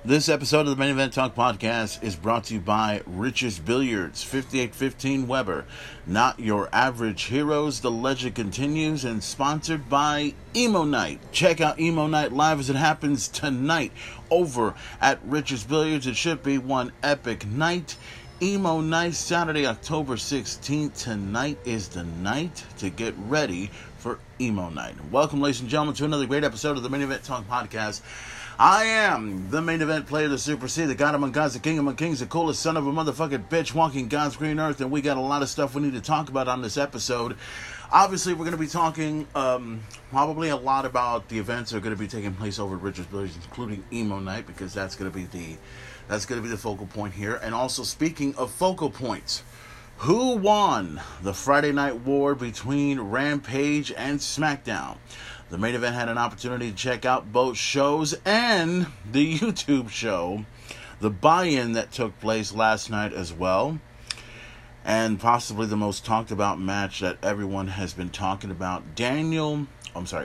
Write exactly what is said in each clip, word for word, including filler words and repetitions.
This episode of the Main Event Talk Podcast is brought to you by Rich's Billiards, fifty-eight fifteen Weber. Not your average heroes, the legend continues, and sponsored by Emo Night. Check out Emo Night live as it happens tonight over at Rich's Billiards. It should be one epic night. Emo Night, Saturday, October sixteenth. Tonight is the night to get ready for Emo Night. Welcome, ladies and gentlemen, to another great episode of the Main Event Talk Podcast. I am the main event player, the Super C, the God among gods, the King among kings, the coolest son of a motherfucking bitch walking God's green earth, and we got a lot of stuff we need to talk about on this episode. Obviously, we're going to be talking um, probably a lot about the events that are going to be taking place over at Rich's Billiards, including Emo Night, because that's going to be the that's going to be the focal point here. And also, speaking of focal points, who won the Friday Night War between Rampage and SmackDown? The main event had an opportunity to check out both shows and the YouTube show, the buy-in that took place last night as well, and possibly the most talked about match that everyone has been talking about. Daniel, I'm sorry,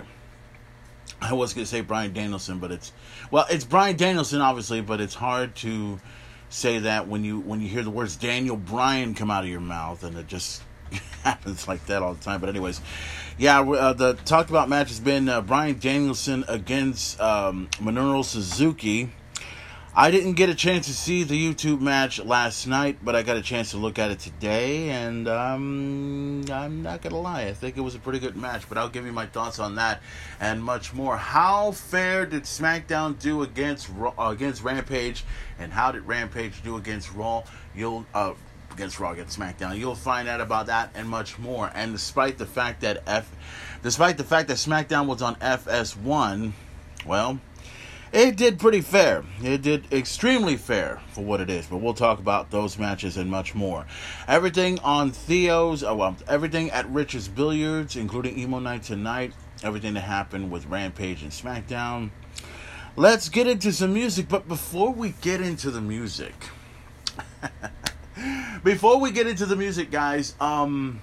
I was going to say Bryan Danielson, but it's, well, it's Bryan Danielson obviously, but it's hard to say that when you when you hear the words Daniel Bryan come out of your mouth, and it just happens like that all the time. But anyways, yeah, uh, the talked about match has been uh, Bryan Danielson against um, Minoru Suzuki. I didn't get a chance to see the YouTube match last night, but I got a chance to look at it today, and um, I'm not going to lie, I think it was a pretty good match, but I'll give you my thoughts on that and much more. How fair did SmackDown do against uh, against Rampage, and how did Rampage do against Raw? You'll uh, against Raw, against SmackDown. You'll find out about that and much more. And despite the fact that F, despite the fact that SmackDown was on F S one, well, it did pretty fair. It did extremely fair for what it is. But we'll talk about those matches and much more. Everything on Theo's, oh, well, everything at Rich's Billiards, including Emo Night tonight. Everything that happened with Rampage and SmackDown. Let's get into some music. But before we get into the music, before we get into the music, guys, um,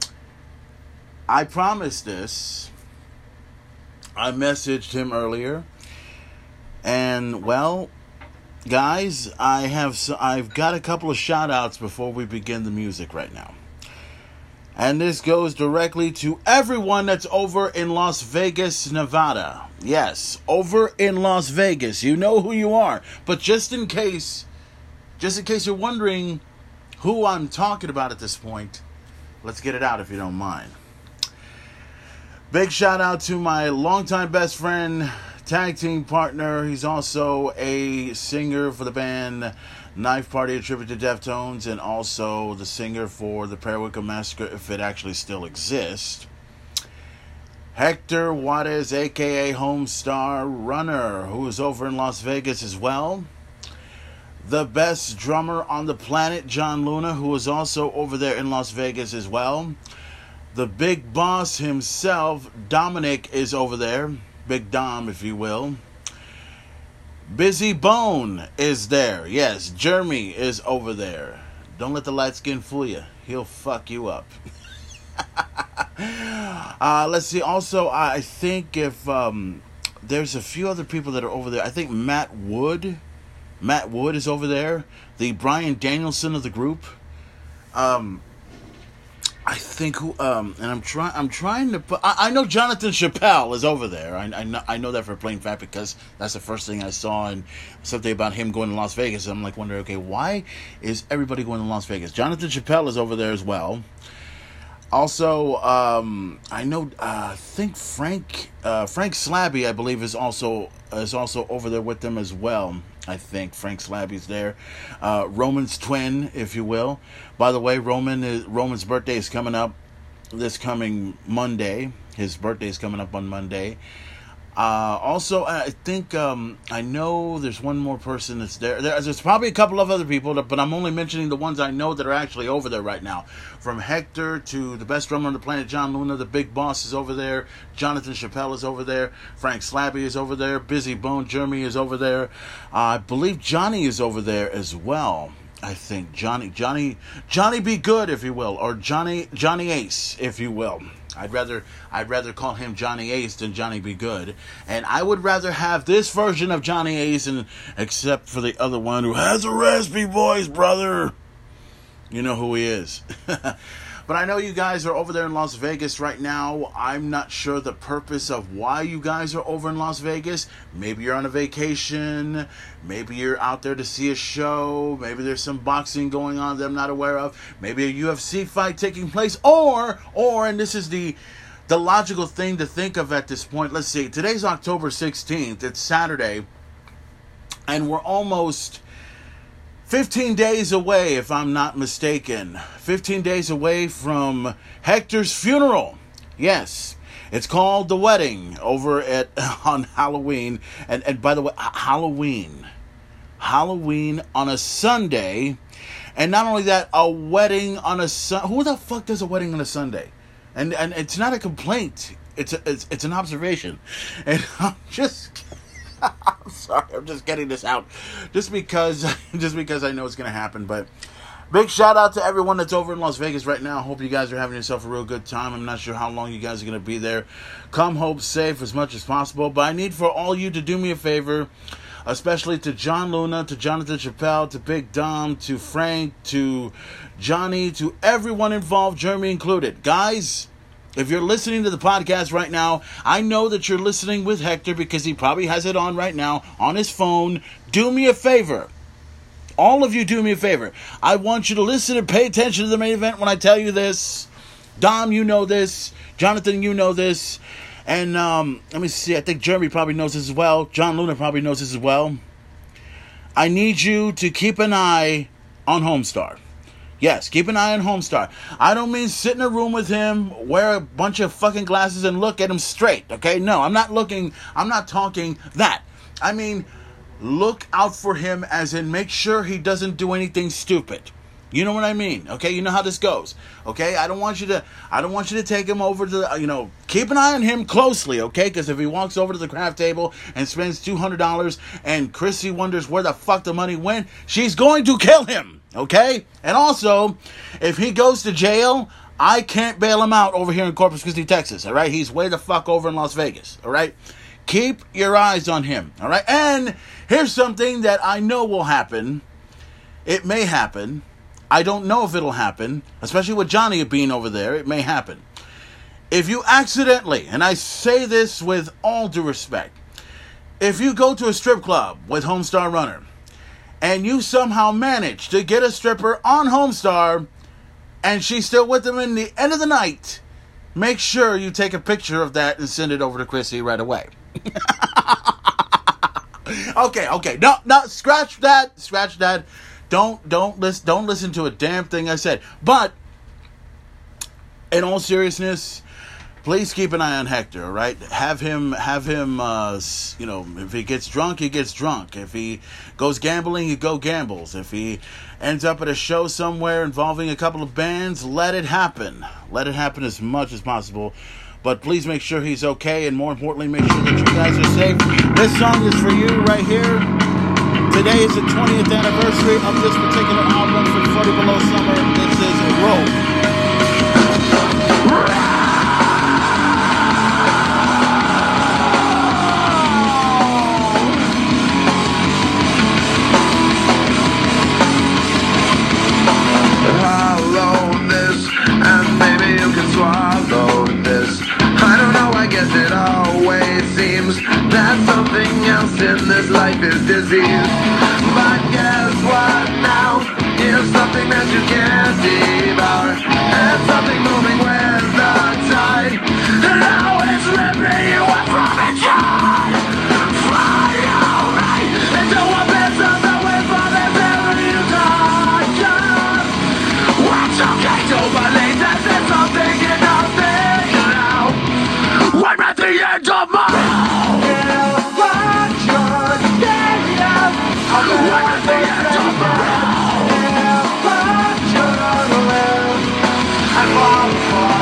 I promised this. I messaged him earlier. And, well, guys, I have so, I've got a couple of shout-outs before we begin the music right now. And this goes directly to everyone that's over in Las Vegas, Nevada. Yes, over in Las Vegas. You know who you are. But just in case, just in case you're wondering who I'm talking about at this point, let's get it out if you don't mind. Big shout-out to my longtime best friend, tag team partner. He's also a singer for the band Knife Party, a tribute to Deftones, and also the singer for the Periwinkle Massacre, if it actually still exists. Hector Juarez, aka Homestar Runner, who is over in Las Vegas as well. The best drummer on the planet, John Luna, who is also over there in Las Vegas as well. The big boss himself, Dominic, is over there. Big Dom, if you will. Busy Bone is there. Yes, Jeremy is over there. Don't let the light skin fool you. He'll fuck you up. uh, let's see. Also, I think if um, there's a few other people that are over there. I think Matt Wood. Matt Wood is over there. The Bryan Danielson of the group. Um... I think who um and I'm trying I'm trying to put I, I know Jonathan Chappelle is over there. I I know, I know that for a plain fact because that's the first thing I saw, and something about him going to Las Vegas. I'm like wondering, okay, why is everybody going to Las Vegas? Jonathan Chappelle is over there as well. Also, um, I know uh, I think Frank uh, Frank Slabby, I believe, is also is also over there with them as well. I think Frank Slabby's there. Uh, Roman's twin, if you will. By the way, Roman is, Roman's birthday is coming up this coming Monday. His birthday is coming up on Monday. Uh, also, I think, um, I know there's one more person that's there. there. There's probably a couple of other people, that, but I'm only mentioning the ones I know that are actually over there right now. From Hector to the best drummer on the planet, John Luna, the big boss is over there. Jonathan Chappelle is over there. Frank Slabby is over there. Busy Bone Jeremy is over there. Uh, I believe Johnny is over there as well. I think Johnny, Johnny, Johnny Be Good, if you will, or Johnny, Johnny Ace, if you will. I'd rather I'd rather call him Johnny Ace than Johnny Be Good. And I would rather have this version of Johnny Ace, and except for the other one who has a raspy voice, brother. You know who he is. But I know you guys are over there in Las Vegas right now. I'm not sure the purpose of why you guys are over in Las Vegas. Maybe you're on a vacation. Maybe you're out there to see a show. Maybe there's some boxing going on that I'm not aware of. Maybe a U F C fight taking place. Or, or, and this is the, the logical thing to think of at this point. Let's see. Today's October sixteenth. It's Saturday. And we're almost fifteen days away, if I'm not mistaken. fifteen days away from Hector's funeral. Yes, it's called The Wedding over at on Halloween. And, and by the way, Halloween. Halloween on a Sunday. And not only that, a wedding on a Sunday. Who the fuck does a wedding on a Sunday? And and it's not a complaint. It's a, it's, it's an observation. And I'm just... I'm sorry, I'm just getting this out just because just because I know it's going to happen. But big shout out to everyone that's over in Las Vegas right now. Hope you guys are having yourself a real good time. I'm not sure how long you guys are going to be there. Come home safe as much as possible. But I need for all you to do me a favor, especially to John Luna, to Jonathan Chappelle, to Big Dom, to Frank, to Johnny, to everyone involved, Jeremy included. Guys, if you're listening to the podcast right now, I know that you're listening with Hector because he probably has it on right now on his phone. Do me a favor. All of you do me a favor. I want you to listen and pay attention to the main event when I tell you this. Dom, you know this. Jonathan, you know this. And um, let me see. I think Jeremy probably knows this as well. John Luna probably knows this as well. I need you to keep an eye on Homestar. Yes, keep an eye on Homestar. I don't mean sit in a room with him, wear a bunch of fucking glasses and look at him straight, okay? No, I'm not looking, I'm not talking that. I mean, look out for him as in make sure he doesn't do anything stupid. You know what I mean, okay? You know how this goes, okay? I don't want you to, I don't want you to take him over to, the, you know, keep an eye on him closely, okay? Because if he walks over to the craft table and spends two hundred dollars and Chrissy wonders where the fuck the money went, she's going to kill him. Okay? And also, if he goes to jail, I can't bail him out over here in Corpus Christi, Texas. All right? He's way the fuck over in Las Vegas. All right? Keep your eyes on him. All right? And here's something that I know will happen. It may happen. I don't know if it'll happen. Especially with Johnny being over there. It may happen. If you accidentally, and I say this with all due respect, if you go to a strip club with Homestar Runner, and you somehow manage to get a stripper on Homestar, and she's still with them in the end of the night, make sure you take a picture of that and send it over to Chrissy right away. okay, okay, no, no, scratch that, scratch that. Don't, don't listen, don't listen to a damn thing I said. But in all seriousness, please keep an eye on Hector, all right? Have him, have him, uh, you know, if he gets drunk, he gets drunk. If he goes gambling, he go gambles. If he ends up at a show somewhere involving a couple of bands, let it happen. Let it happen as much as possible. But please make sure he's okay, and more importantly, make sure that you guys are safe. This song is for you right here. Today is the twentieth anniversary of this particular album from forty Below Summer. This is Roll. In this life is disease, but guess what now? It's something that you can't devour, and something moving with the tide, and now it's ripping you up from inside. Fly away into a business that will forever you touch. What's okay to believe that there's something in nothing now? I'm at the end of my I'm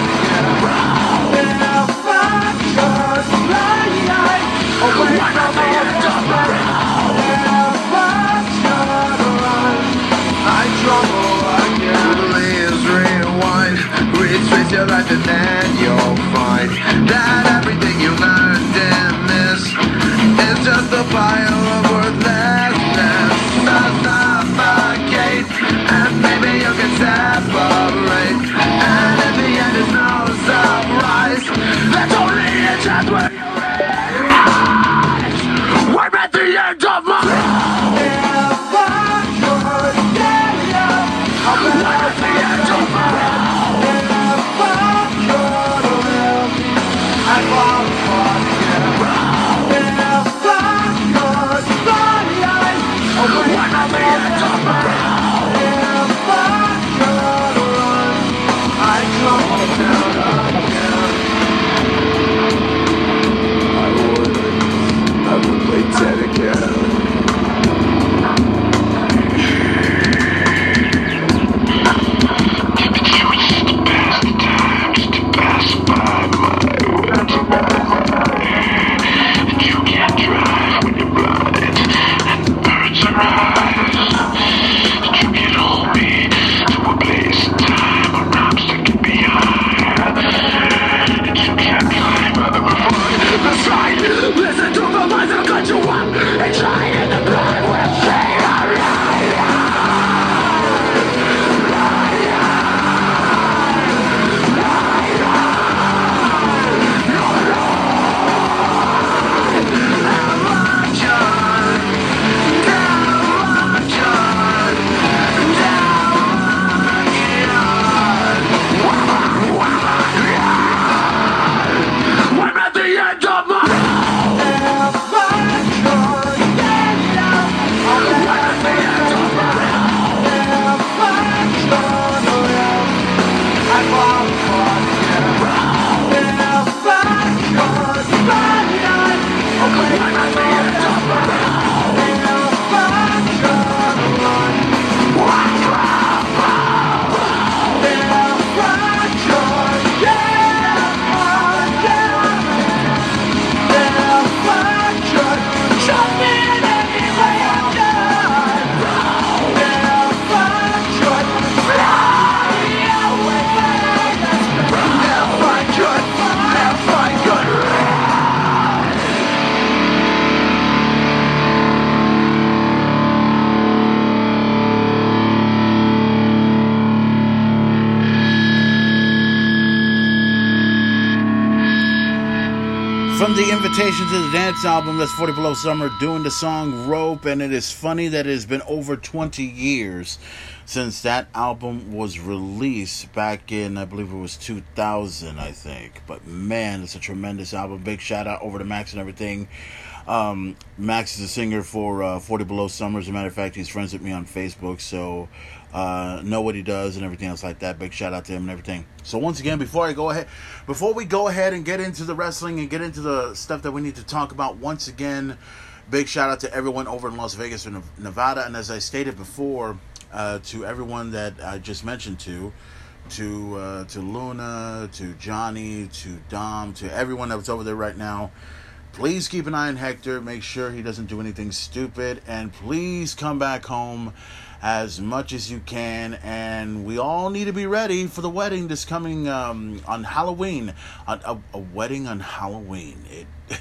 from the Invitation to the Dance album, that's forty Below Summer, doing the song Rope. And it is funny that it has been over twenty years since that album was released back in, I believe it was two thousand, I think. But man, it's a tremendous album. Big shout out over to Max and everything. Um, Max is a singer for uh, forty Below Summer. As a matter of fact, he's friends with me on Facebook, so uh, know what he does and everything else like that. Big shout out to him and everything. So once again, before I go ahead, before we go ahead and get into the wrestling and get into the stuff that we need to talk about, once again, big shout out to everyone over in Las Vegas, Nevada, and as I stated before, uh, to everyone that I just mentioned to. To uh, to Luna, to Johnny, to Dom, to everyone that was over there right now. Please keep an eye on Hector. Make sure he doesn't do anything stupid. And please come back home as much as you can. And we all need to be ready for the wedding this coming um, on Halloween. A, a, a wedding on Halloween. It,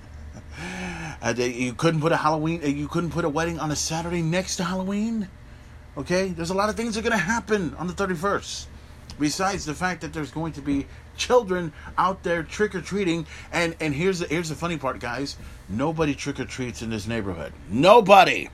uh, you couldn't put a Halloween. You couldn't put a wedding on a Saturday next to Halloween. Okay? There's a lot of things that are going to happen on the thirty-first. Besides the fact that there's going to be children out there trick-or-treating. And, and here's the, here's the funny part, guys. Nobody trick-or-treats in this neighborhood. Nobody.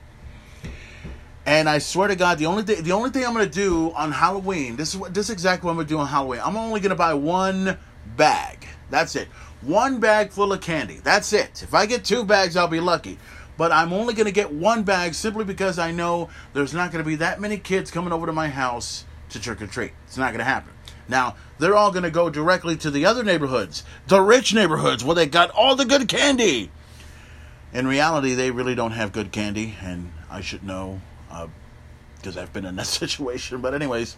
And I swear to God, the only thing, the only thing I'm going to do on Halloween, this is, what, this is exactly what I'm going to do on Halloween. I'm only going to buy one bag. That's it. One bag full of candy. That's it. If I get two bags, I'll be lucky. But I'm only going to get one bag simply because I know there's not going to be that many kids coming over to my house to trick-or-treat. It's not going to happen. Now, they're all going to go directly to the other neighborhoods, the rich neighborhoods, where they got all the good candy. In reality, they really don't have good candy, and I should know, because uh, I've been in that situation. But anyways,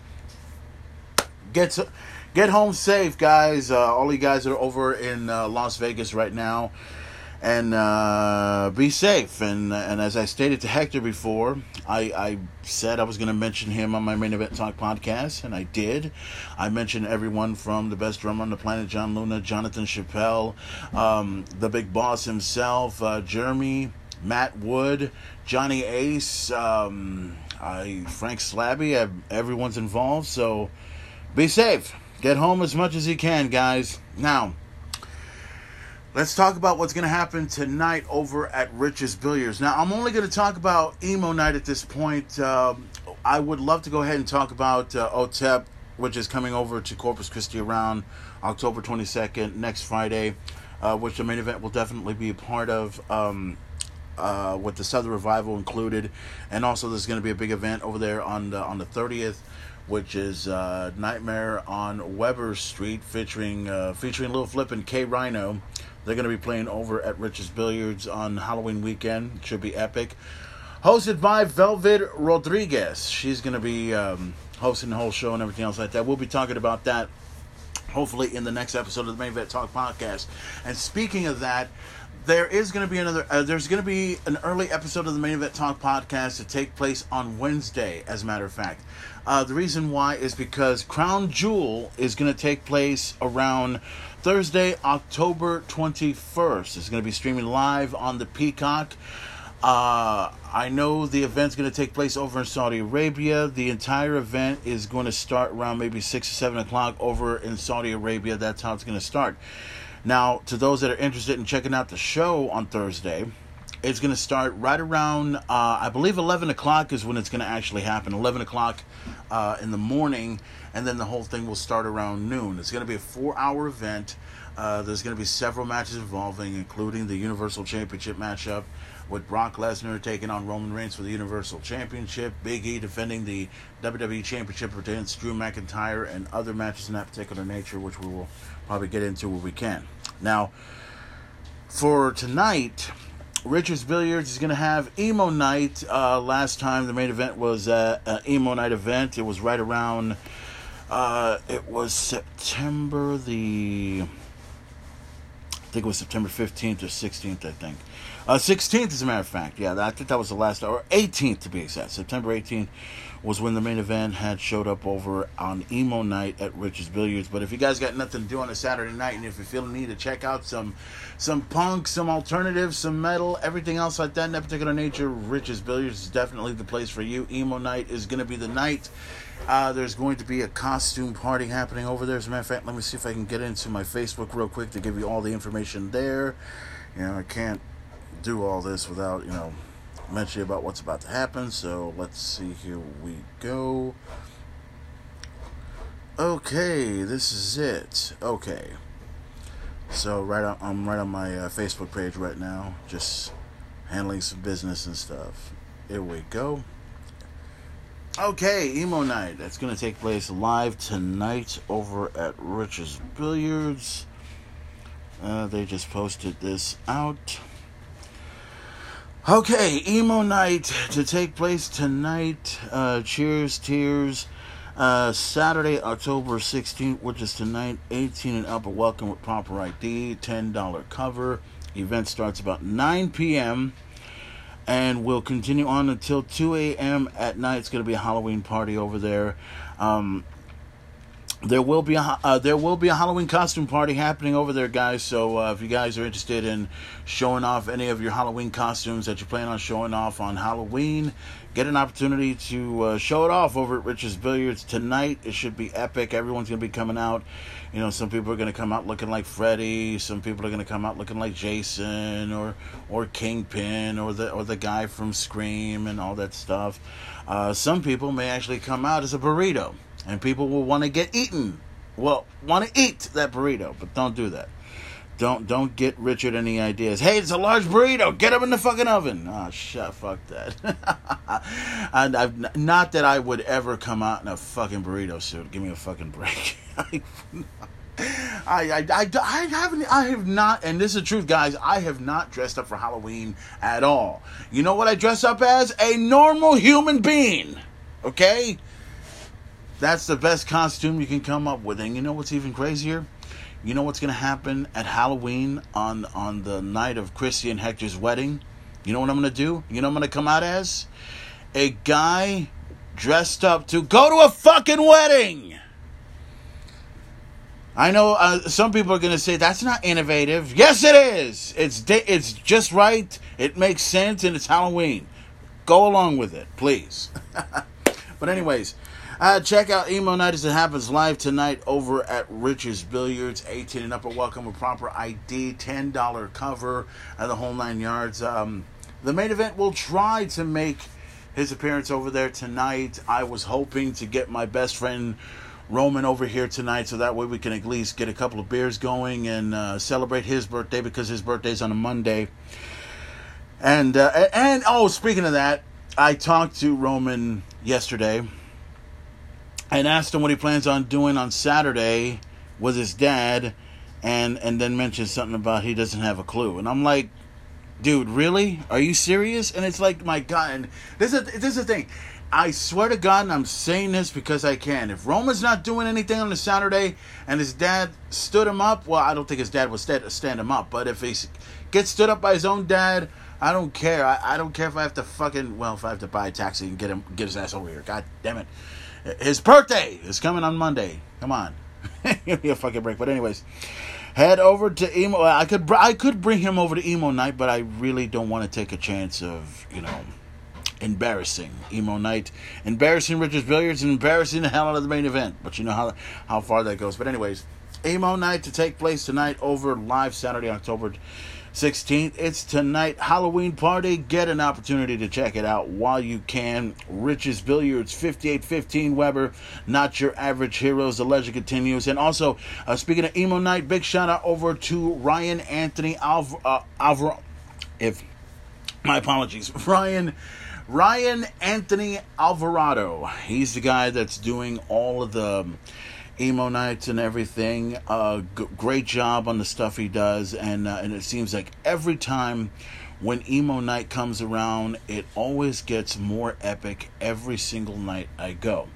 get to, get home safe, guys. Uh, all you guys that are over in uh, Las Vegas right now. And uh, be safe. And and as I stated to Hector before, I, I said I was going to mention him on my Main Event Talk podcast, and I did. I mentioned everyone from the best drummer on the planet, John Luna, Jonathan Chappelle, um, the Big Boss himself, uh, Jeremy, Matt Wood, Johnny Ace, um, I, Frank Slabby. I, everyone's involved, so be safe. Get home as much as you can, guys. Now, let's talk about what's going to happen tonight over at Rich's Billiards. Now, I'm only going to talk about Emo Night at this point. Um, I would love to go ahead and talk about uh, O T E P, which is coming over to Corpus Christi around October twenty-second, next Friday, uh, which the main event will definitely be a part of, um, uh, with the Southern Revival included. And also, there's going to be a big event over there on the, on the thirtieth, which is uh, Nightmare on Weber Street, featuring uh, featuring Lil Flip and K Rhino. They're going to be playing over at Rich's Billiards on Halloween weekend. It should be epic. Hosted by Velvet Rodriguez. She's going to be um, hosting the whole show and everything else like that. We'll be talking about that hopefully in the next episode of the Main Event Talk podcast. And speaking of that, there is going to be another, uh, there's going to be an early episode of the Main Event Talk podcast to take place on Wednesday, as a matter of fact. Uh, the reason why is because Crown Jewel is going to take place around Thursday, October twenty-first. It's going to be streaming live on the Peacock. Uh, I know the event's going to take place over in Saudi Arabia. The entire event is going to start around maybe six or seven o'clock over in Saudi Arabia. That's how it's going to start. Now, to those that are interested in checking out the show on Thursday, it's going to start right around, uh, I believe eleven o'clock is when it's going to actually happen. eleven o'clock uh, in the morning, and then the whole thing will start around noon. It's going to be a four-hour event. Uh, there's going to be several matches involving, including the Universal Championship matchup with Brock Lesnar taking on Roman Reigns for the Universal Championship, Big E defending the W W E Championship against Drew McIntyre, and other matches in that particular nature, which we will probably get into where we can. Now, for tonight, Rich's Billiards is going to have Emo Night. Uh, last time the main event was uh, an Emo Night event. It was right around, uh, it was September the, I think it was September fifteenth or sixteenth, I think. Uh, sixteenth, as a matter of fact. Yeah, I think that was the last, or eighteenth to be exact. September eighteenth was when the main event had showed up over on Emo Night at Rich's Billiards. But if you guys got nothing to do on a Saturday night, and if you feel the need to check out some some punk, some alternative, some metal, everything else like that in that particular nature, Rich's Billiards is definitely the place for you. Emo Night is going to be the night. Uh, there's going to be a costume party happening over there. As a matter of fact, let me see if I can get into my Facebook real quick to give you all the information there. You know, I can't do all this without, you know, mentioning about what's about to happen. So let's see, here we go. Okay, this is it. Okay, so right on, I'm right on my uh, Facebook page right now, just handling some business and stuff. Here we go. Okay, Emo Night. That's going to take place live tonight over at Rich's Billiards. Uh, they just posted this out. Okay, Emo Night to take place tonight. Uh, cheers, tears. Uh, Saturday, October sixteenth, which is tonight. eighteen and up, a welcome with proper I D. ten dollars cover. Event starts about nine p.m. and will continue on until two a.m. at night. It's going to be a Halloween party over there. Um, there will be a uh, there will be a Halloween costume party happening over there, guys. So uh, if you guys are interested in showing off any of your Halloween costumes that you plan on showing off on Halloween, get an opportunity to uh, show it off over at Rich's Billiards tonight. It should be epic. Everyone's going to be coming out. You know, some people are going to come out looking like Freddy. Some people are going to come out looking like Jason or or Kingpin or the or the guy from Scream and all that stuff. Uh, some people may actually come out as a burrito, and people will want to get eaten. Well, want to eat that burrito, but don't do that. Don't don't get Richard any ideas. Hey, it's a large burrito. Get him in the fucking oven. Oh, shit, fuck that. And I've, not that I would ever come out in a fucking burrito suit. Give me a fucking break. I, I, I, I haven't, I have not, and this is the truth, guys, I have not dressed up for Halloween at all. You know what I dress up as? A normal human being. Okay? That's the best costume you can come up with. And you know what's even crazier? You know what's going to happen at Halloween on, on the night of Chrissy and Hector's wedding? You know what I'm going to do? You know what I'm going to come out as? A guy dressed up to go to a fucking wedding. I know uh, some people are going to say that's not innovative. Yes, it is. It's di- it's just right. It makes sense, and it's Halloween. Go along with it, please. But anyways, uh, check out Emo Night as it happens live tonight over at Rich's Billiards. eighteen and up are welcome with proper I D. ten dollars cover at the whole nine yards. Um, the main event will try to make his appearance over there tonight. I was hoping to get my best friend Roman over here tonight, so that way we can at least get a couple of beers going and uh, celebrate his birthday, because his birthday's on a Monday. And uh, and oh, speaking of that, I talked to Roman yesterday and asked him what he plans on doing on Saturday with his dad, and and then mentioned something about he doesn't have a clue. And I'm like, dude, really? Are you serious? And it's like, my God, and this is this is the thing. I swear to God, and I'm saying this because I can. If Roman's not doing anything on the Saturday and his dad stood him up, well, I don't think his dad would stand, stand him up. But if he gets stood up by his own dad, I don't care. I, I don't care if I have to fucking, well, if I have to buy a taxi and get him, get his ass over here. God damn it. His birthday is coming on Monday. Come on. Give me a fucking break. But anyways, head over to Emo. I could, I could bring him over to Emo Night, but I really don't want to take a chance of, you know, embarrassing Emo Night, embarrassing Rich's Billiards, and embarrassing the hell out of the main event. But you know how how far that goes. But anyways, Emo Night to take place tonight over live Saturday, October sixteenth. It's tonight, Halloween party. Get an opportunity to check it out while you can. Rich's Billiards, fifty-eight fifteen Weber. Not your average heroes. The legend continues. And also, uh, speaking of Emo Night, big shout out over to Ryan Anthony Alv- uh, Alvaro. If my apologies, Ryan. Ryan Anthony Alvarado. He's the guy that's doing all of the Emo Nights and everything. Uh, g- great job on the stuff he does. And, uh, and it seems like every time when Emo Night comes around, it always gets more epic every single night I go.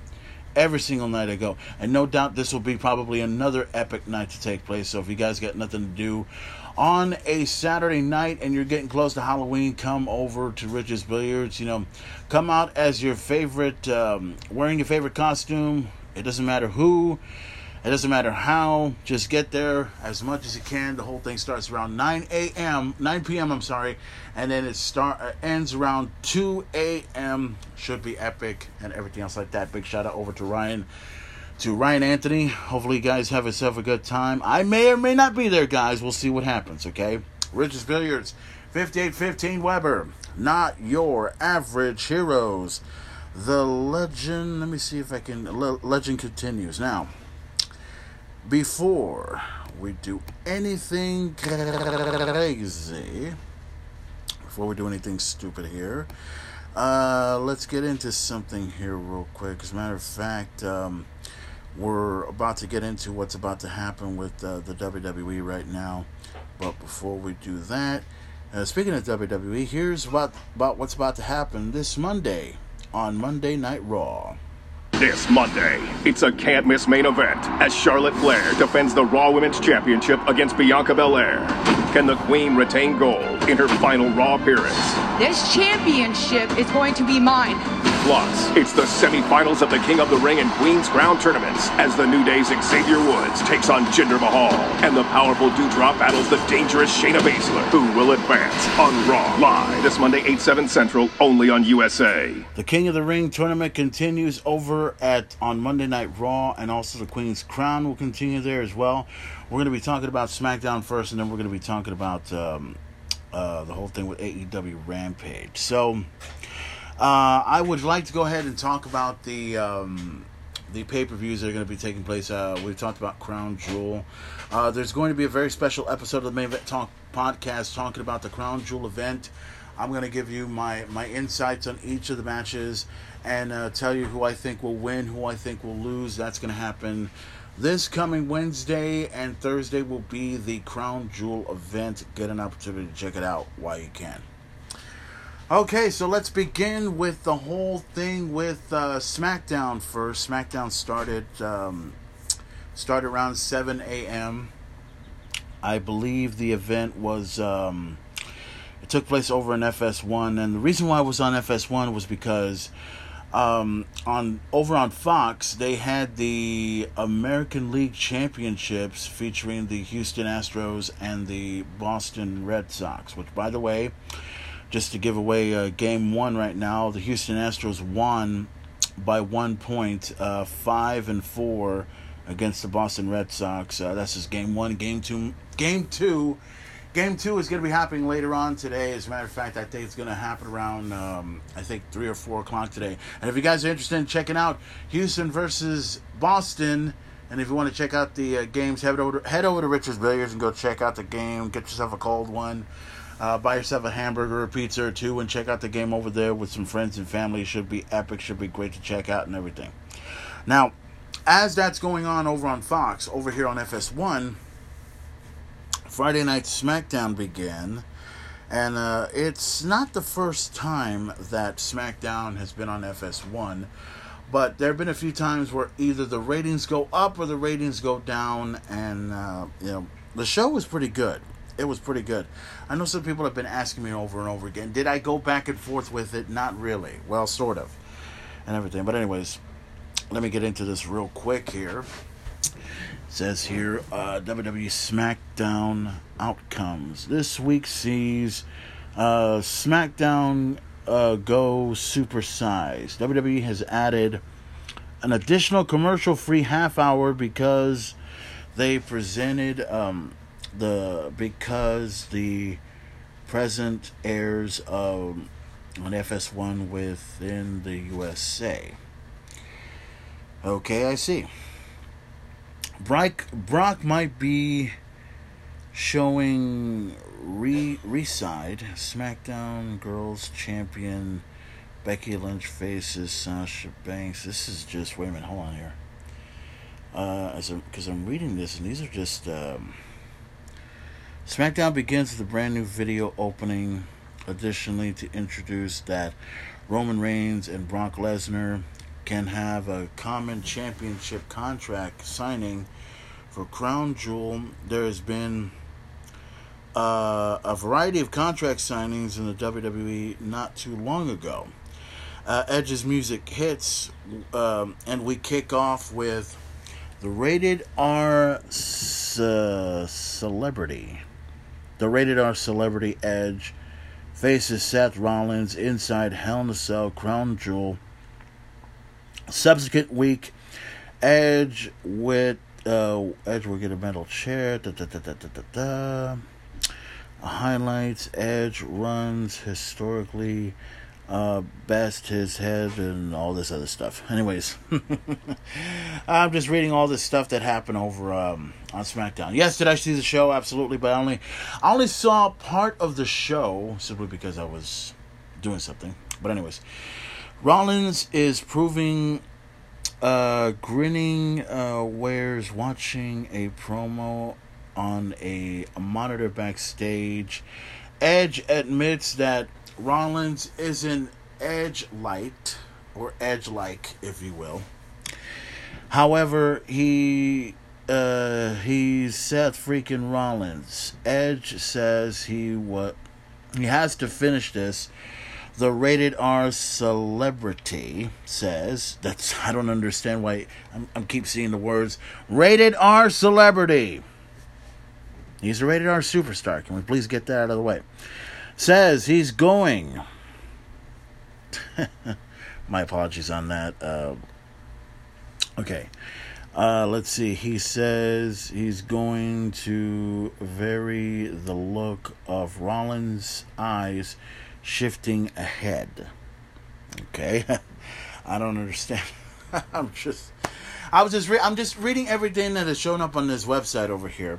every single night I go. And no doubt this will be probably another epic night to take place. So if you guys got nothing to do on a Saturday night and you're getting close to Halloween, come over to Rich's Billiards. You know, come out as your favorite, um, wearing your favorite costume. It doesn't matter who. It doesn't matter how. Just get there as much as you can. The whole thing starts around nine a.m., nine p.m., I'm sorry, and then it start uh, ends around two a.m. Should be epic and everything else like that. Big shout out over to Ryan, to Ryan Anthony. Hopefully you guys have yourself a good time. I may or may not be there, guys. We'll see what happens, okay? Rich's Billiards, fifty-eight fifteen Weber. Not your average heroes. The legend, let me see if I can, le- legend continues. Now, before we do anything crazy, before we do anything stupid here, uh, let's get into something here real quick. As a matter of fact, um, we're about to get into what's about to happen with uh, the W W E right now. But before we do that, uh, speaking of W W E, here's about, about what's about to happen this Monday on Monday Night Raw. This Monday, it's a can't-miss main event as Charlotte Flair defends the Raw Women's Championship against Bianca Belair. Can the Queen retain gold in her final Raw appearance? This championship is going to be mine. Plus, it's the semifinals of the King of the Ring and Queen's Crown tournaments as the New Day's Xavier Woods takes on Jinder Mahal and the powerful Doudrop battles the dangerous Shayna Baszler, who will advance on Raw live this Monday, eight, seven Central, only on U S A. The King of the Ring tournament continues over at on Monday Night Raw, and also the Queen's Crown will continue there as well. We're going to be talking about SmackDown first, and then we're going to be talking about um, uh, the whole thing with A E W Rampage. So, uh, I would like to go ahead and talk about the um, the pay-per-views that are going to be taking place. Uh, we've talked about Crown Jewel. Uh, there's going to be a very special episode of the Main Event Talk podcast talking about the Crown Jewel event. I'm going to give you my, my insights on each of the matches and uh, tell you who I think will win, who I think will lose. That's going to happen this coming Wednesday, and Thursday will be the Crown Jewel event. Get an opportunity to check it out while you can. Okay, so let's begin with the whole thing with uh, SmackDown first. SmackDown started um, started around seven a.m. I believe the event was um, it took place over in F S one, and the reason why it was on F S one was because um, on over on Fox they had the American League Championships featuring the Houston Astros and the Boston Red Sox. Which, by the way, just to give away uh, game one right now, the Houston Astros won by one point, uh, five and four against the Boston Red Sox. Uh, that's just game one. Game two, game two, game two is going to be happening later on today. As a matter of fact, I think it's going to happen around, um, I think three or four o'clock today. And if you guys are interested in checking out Houston versus Boston, and if you want to check out the uh, games, head over to, head over to Rich's Billiards and go check out the game. Get yourself a cold one. Uh, buy yourself a hamburger or pizza or two and check out the game over there with some friends and family. It should be epic. Should be great to check out and everything. Now, as that's going on over on Fox, over here on F S one, Friday Night SmackDown began. And uh, it's not the first time that SmackDown has been on F S one. But there have been a few times where either the ratings go up or the ratings go down. And, uh, you know, the show was pretty good. It was pretty good. I know some people have been asking me over and over again, did I go back and forth with it? Not really. Well, sort of. And everything. But anyways, let me get into this real quick here. It says here, uh, W W E SmackDown outcomes. This week sees uh, SmackDown uh, go supersized. W W E has added an additional commercial-free half hour because they presented... Um, The because the present airs um, on F S one within the U S A. Okay, I see. Brock Brock might be showing re reside SmackDown Girls Champion Becky Lynch faces Sasha Banks. This is just wait a minute, hold on here. Uh, as because I'm, I'm reading this and these are just. Um, SmackDown begins with a brand new video opening, additionally to introduce that Roman Reigns and Brock Lesnar can have a common championship contract signing for Crown Jewel. There has been uh, a variety of contract signings in the W W E not too long ago. Uh, Edge's music hits, um, and we kick off with the Rated R ce- Celebrity. The Rated R Celebrity Edge faces Seth Rollins inside Hell in a Cell Crown Jewel. Subsequent week, Edge with uh, Edge will get a metal chair. Da, da, da, da, da, da, da. Highlights: Edge runs historically uh, best his head and all this other stuff. Anyways, I'm just reading all this stuff that happened over um, on SmackDown. Yes, did I see the show? Absolutely, but I only I only saw part of the show simply because I was doing something. But anyways, Rollins is proving uh, grinning uh, wears watching a promo on a, a monitor backstage. Edge admits that Rollins isn't Edge light or Edge like, if you will. However, he uh, he's Seth freaking Rollins. Edge says he what he has to finish this. The Rated R Celebrity says that's I don't understand why I'm, I'm keep seeing the words Rated R Celebrity. He's a Rated R superstar. Can we please get that out of the way? Says he's going. My apologies on that. Uh, okay. Uh, let's see. He says he's going to vary the look of Rollins' eyes shifting ahead. Okay. I don't understand. I'm just I was just re- I'm just reading everything that has shown up on this website over here.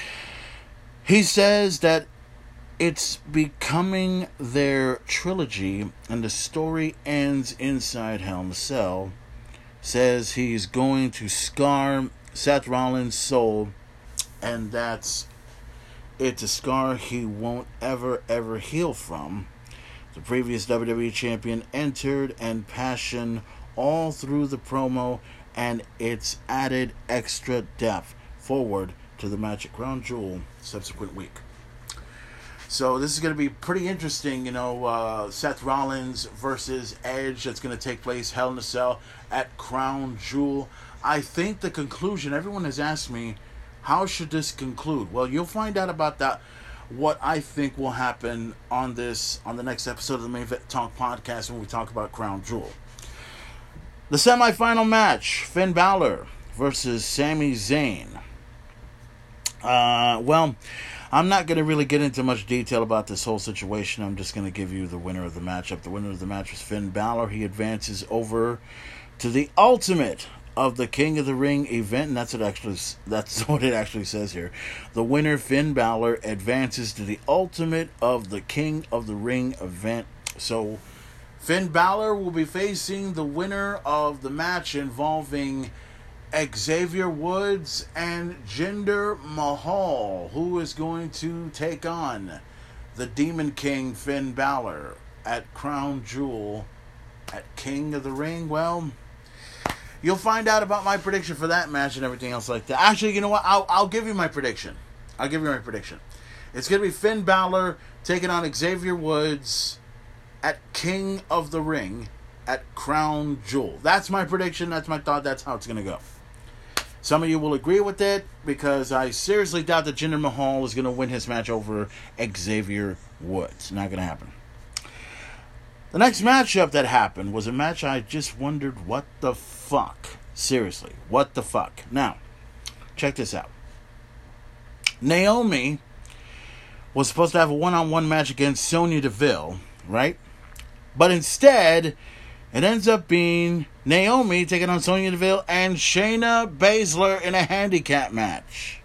He says that it's becoming their trilogy, and the story ends inside Hell in a Cell. Says he's going to scar Seth Rollins' soul, and that's it's a scar he won't ever, ever heal from. The previous W W E champion entered and passion all through the promo, and it's added extra depth forward to the match at Crown Jewel subsequent week. So this is going to be pretty interesting, you know, uh, Seth Rollins versus Edge. That's going to take place Hell in a Cell at Crown Jewel. I think the conclusion, everyone has asked me, how should this conclude? Well, you'll find out about that, what I think will happen on this, on the next episode of the Main Event Talk podcast when we talk about Crown Jewel. The semifinal match, Finn Balor versus Sami Zayn. Uh, well, I'm not going to really get into much detail about this whole situation. I'm just going to give you the winner of the matchup. The winner of the match was Finn Balor. He advances over to the Ultimate of the King of the Ring event, and that's what actually that's what it actually says here. The winner, Finn Balor, advances to the Ultimate of the King of the Ring event. So, Finn Balor will be facing the winner of the match involving Xavier Woods and Jinder Mahal, who is going to take on the Demon King Finn Balor at Crown Jewel at King of the Ring. Well, you'll find out about my prediction for that match and everything else like that. Actually, you know what? I'll, I'll give you my prediction. I'll give you my prediction. It's going to be Finn Balor taking on Xavier Woods at King of the Ring at Crown Jewel. That's my prediction. That's my thought. That's how it's going to go. Some of you will agree with it because I seriously doubt that Jinder Mahal is going to win his match over Xavier Woods. Not going to happen. The next matchup that happened was a match I just wondered what the fuck. Seriously, what the fuck. Now, check this out. Naomi was supposed to have a one-on-one match against Sonya Deville, right? But instead, it ends up being Naomi taking on Sonya Deville and Shayna Baszler in a handicap match.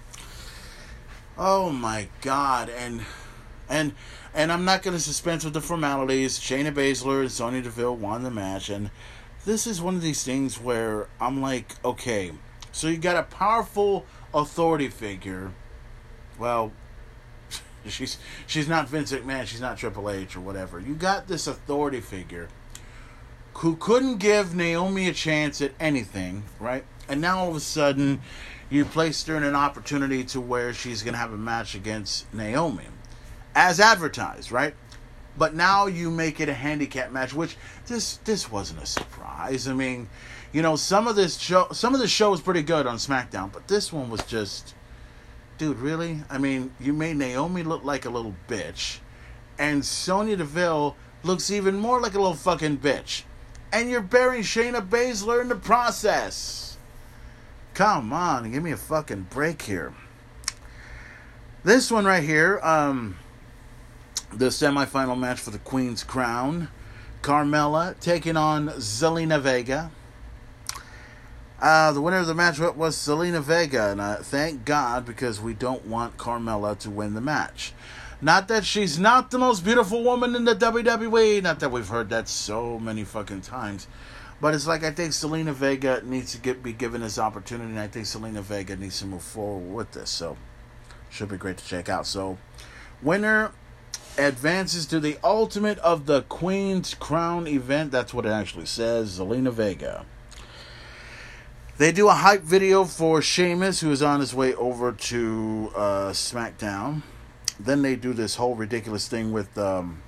Oh my God. And and and I'm not going to dispense with the formalities. Shayna Baszler and Sonya Deville won the match. And this is one of these things where I'm like, okay, so you got a powerful authority figure. Well, she's she's not Vince McMahon. She's not Triple H or whatever. You got this authority figure who couldn't give Naomi a chance at anything, right? And now all of a sudden, you placed her in an opportunity to where she's going to have a match against Naomi, as advertised, right? But now you make it a handicap match, which this this wasn't a surprise. I mean, you know, some of this show, some of the show was pretty good on SmackDown, but this one was just, dude, really? I mean, you made Naomi look like a little bitch, and Sonya Deville looks even more like a little fucking bitch, and you're burying Shayna Baszler in the process. Come on, give me a fucking break here. This one right here, um, the semifinal match for the Queen's Crown. Carmella taking on Zelina Vega. Uh, the winner of the match was Zelina Vega, and uh, thank God, because we don't want Carmella to win the match. Not that she's not the most beautiful woman in the W W E, not that we've heard that so many fucking times, but it's like I think Zelina Vega needs to get, be given this opportunity, and I think Zelina Vega needs to move forward with this, so should be great to check out. So, winner advances to the Ultimate of the Queen's Crown event. That's what it actually says, Zelina Vega. They do a hype video for Sheamus, who is on his way over to uh, SmackDown. Then they do this whole ridiculous thing with, um,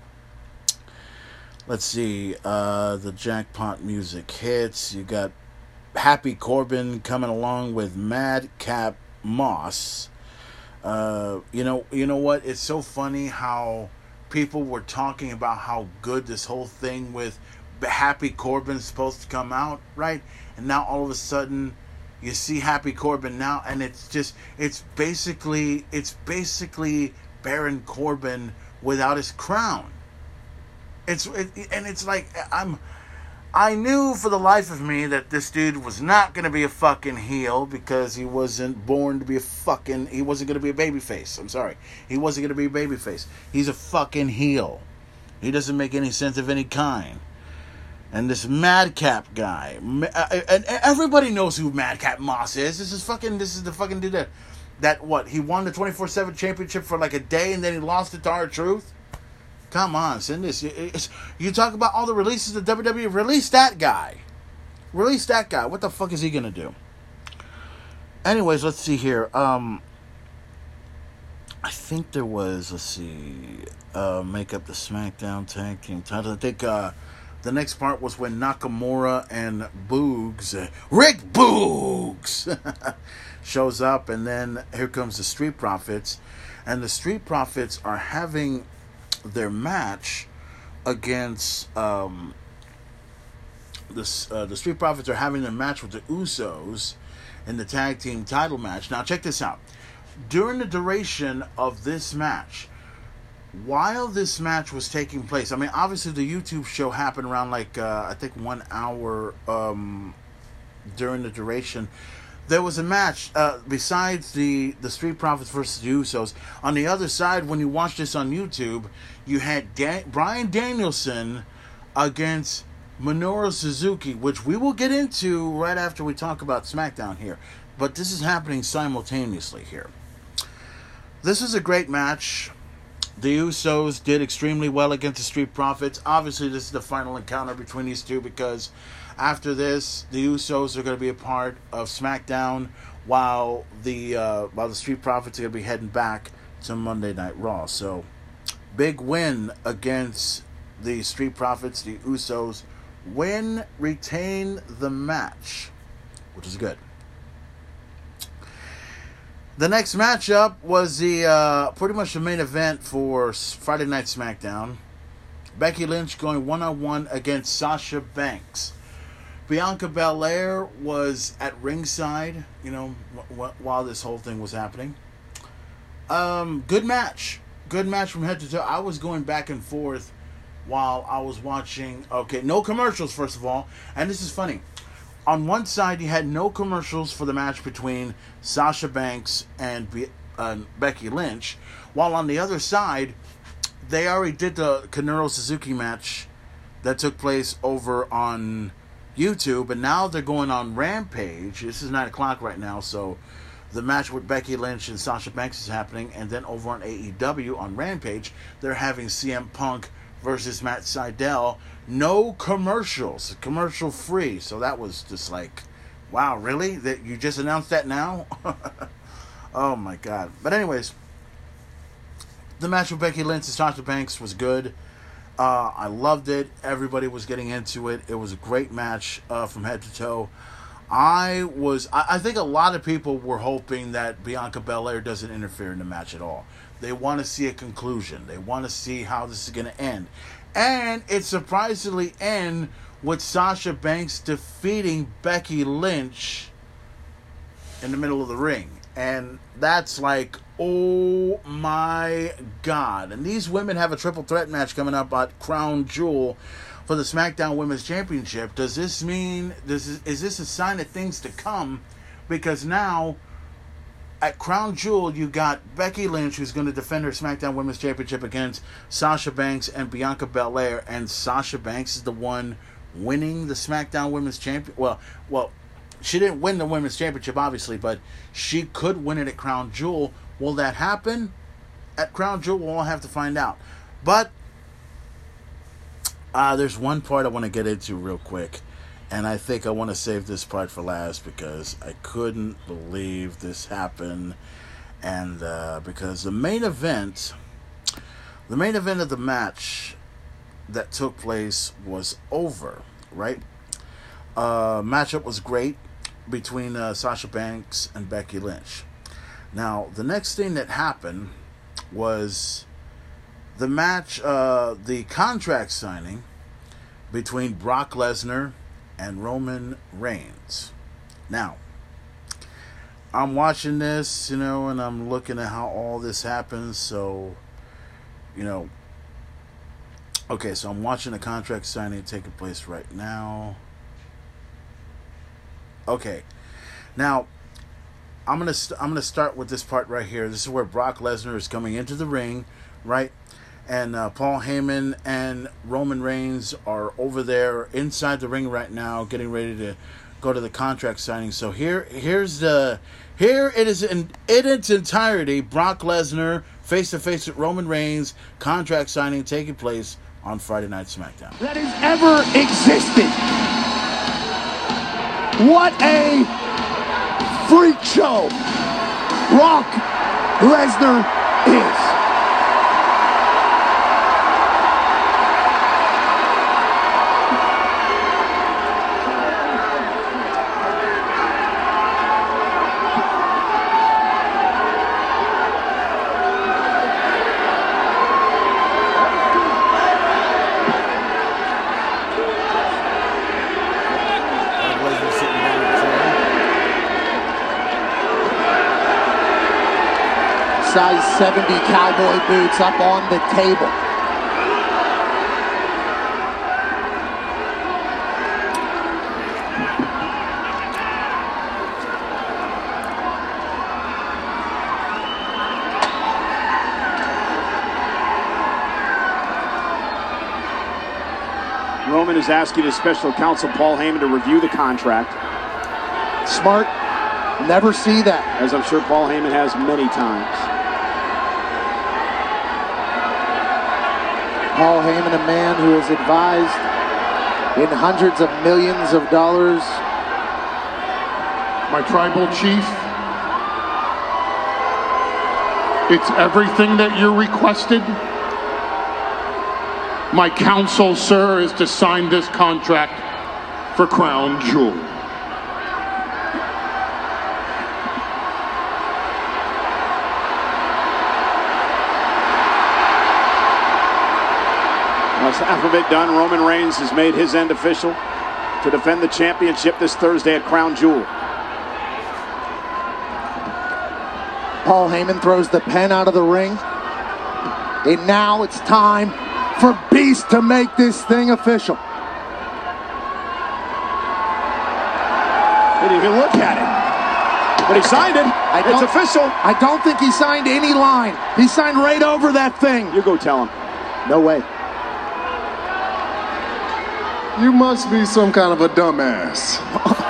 let's see, uh, the jackpot music hits. You got Happy Corbin coming along with Madcap Moss. Uh, you know, you know what? It's so funny how people were talking about how good this whole thing with Happy Corbin's supposed to come out, right? And now all of a sudden, you see Happy Corbin now, and it's just, it's basically, it's basically Baron Corbin without his crown. It's, it, and it's like, I'm, I knew for the life of me that this dude was not going to be a fucking heel, because he wasn't born to be a fucking, he wasn't going to be a babyface. I'm sorry. He wasn't going to be a babyface. He's a fucking heel. He doesn't make any sense of any kind. And this Madcap guy, and everybody knows who Madcap Moss is. This is fucking, this is the fucking dude that, that what, he won the twenty-four seven championship for like a day, and then he lost it to R-Truth? Come on, send this. It's, you talk about all the releases of W W E, release that guy. Release that guy. What the fuck is he gonna do? Anyways, let's see here. Um, I think there was, let's see, uh, make up the SmackDown Tag Team title. I think, uh, the next part was when Nakamura and Boogs, uh, Rick Boogs, shows up, and then here comes the Street Profits, and the Street Profits are having their match against um, the uh, the Street Profits are having their match with the Usos in the tag team title match. Now check this out. During the duration of this match, while this match was taking place, I mean, obviously the YouTube show happened around like, uh, I think one hour um, during the duration. There was a match, uh, besides the, the Street Profits versus the Usos. On the other side, when you watch this on YouTube, you had Dan- Bryan Danielson against Minoru Suzuki, which we will get into right after we talk about SmackDown here. But this is happening simultaneously here. This is a great match. The Usos did extremely well against the Street Profits. Obviously, this is the final encounter between these two, because after this, the Usos are going to be a part of SmackDown, while the uh, while the Street Profits are going to be heading back to Monday Night Raw. So, big win against the Street Profits. The Usos win, retain the match, which is good. The next matchup was the uh, pretty much the main event for Friday Night SmackDown. Becky Lynch going one-on-one against Sasha Banks. Bianca Belair was at ringside, you know, w- while this whole thing was happening. Um, good match. Good match from head to toe. I was going back and forth while I was watching. Okay, no commercials, first of all. And this is funny. On one side, you had no commercials for the match between Sasha Banks and Be- uh, Becky Lynch, while on the other side, they already did the Minoru Suzuki match that took place over on YouTube, and now they're going on Rampage. This is nine o'clock right now, so the match with Becky Lynch and Sasha Banks is happening, and then over on A E W on Rampage, they're having C M Punk versus Matt Sydal. No commercials, commercial free. So that was just like, wow, really? That you just announced that now? Oh my God. But anyways, the match with Becky Lynch and Sasha Banks was good. Uh, I loved it. Everybody was getting into it. It was a great match uh, from head to toe. I was, I, I think a lot of people were hoping that Bianca Belair doesn't interfere in the match at all. They want to see a conclusion. They want to see how this is going to end. And it surprisingly ended with Sasha Banks defeating Becky Lynch in the middle of the ring. And that's like, oh my God. And these women have a triple threat match coming up at Crown Jewel for the SmackDown Women's Championship. Does this mean, this is, is this a sign of things to come? Because now, at Crown Jewel, you got Becky Lynch, who's going to defend her SmackDown Women's Championship against Sasha Banks and Bianca Belair. And Sasha Banks is the one winning the SmackDown Women's Championship. Well, well, she didn't win the Women's Championship, obviously, but she could win it at Crown Jewel. Will that happen? At Crown Jewel, we'll all have to find out. But uh, there's one part I want to get into real quick. And I think I want to save this part for last because I couldn't believe this happened. And uh, because the main event, the main event of the match that took place was over, right? Uh, matchup was great between uh, Sasha Banks and Becky Lynch. Now, the next thing that happened was the match, uh, the contract signing between Brock Lesnar and Roman Reigns. Now, I'm watching this, you know, and I'm looking at how all this happens. So, you know, okay, so I'm watching the contract signing taking place right now. Okay, now I'm gonna st- I'm gonna start with this part right here. This is where Brock Lesnar is coming into the ring, right? And uh, Paul Heyman and Roman Reigns are over there inside the ring right now, getting ready to go to the contract signing. So here, here's the here it is in, in its entirety. Brock Lesnar face to face with Roman Reigns, contract signing taking place on Friday Night SmackDown. That has ever existed. What a freak show Brock Lesnar is. Size seventy cowboy boots up on the table. Roman is asking his special counsel, Paul Heyman, to review the contract. Smart. Never see that. As I'm sure Paul Heyman has many times. Paul Heyman, a man who is advised in hundreds of millions of dollars. My tribal chief, it's everything that you requested. My counsel, sir, is to sign this contract for Crown Jewel. That's half of it done. Roman Reigns has made his end official to defend the championship this Thursday at Crown Jewel. Paul Heyman throws the pen out of the ring. And now it's time for Beast to make this thing official. Didn't even look at it. But he signed it. I It's official. I don't think he signed any line. He signed right over that thing. You go tell him. No way. You must be some kind of a dumbass.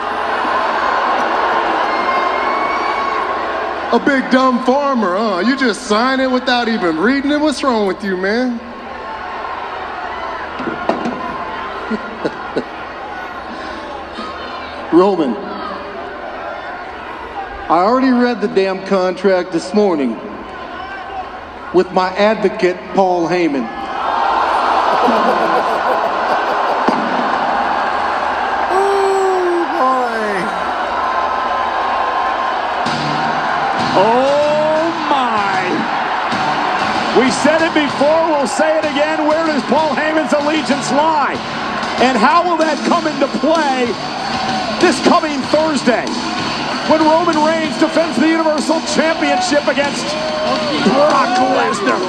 A big dumb farmer, huh? You just sign it without even reading it? What's wrong with you, man? Roman, I already read the damn contract this morning with my advocate, Paul Heyman. Oh, my. We said it before, we'll say it again. Where does Paul Heyman's allegiance lie? And how will that come into play this coming Thursday when Roman Reigns defends the Universal Championship against Brock Lesnar?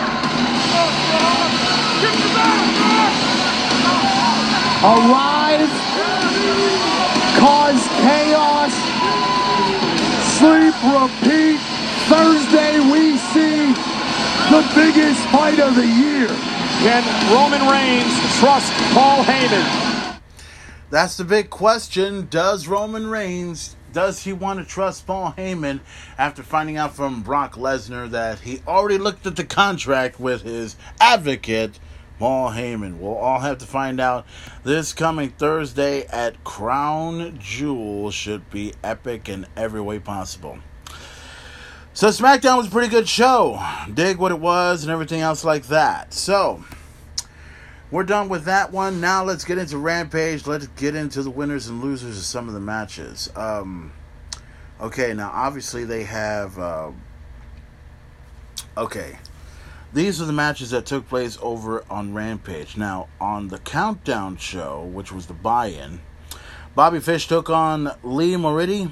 Arrive, cause chaos, sleep, repeat. Thursday we see the biggest fight of the year. Can Roman Reigns trust Paul Heyman? That's the big question. Does Roman Reigns, does he want to trust Paul Heyman after finding out from Brock Lesnar that he already looked at the contract with his advocate, Paul Heyman? We'll all have to find out this coming Thursday at Crown Jewel. Should be epic in every way possible. So SmackDown was a pretty good show. Dig what it was and everything else like that. So we're done with that one. Now let's get into Rampage. Let's get into the winners and losers of some of the matches. Um, okay, now obviously they have... Uh, okay. These are the matches that took place over on Rampage. Now, on the Countdown show, which was the buy-in, Bobby Fish took on Lee Moriarty.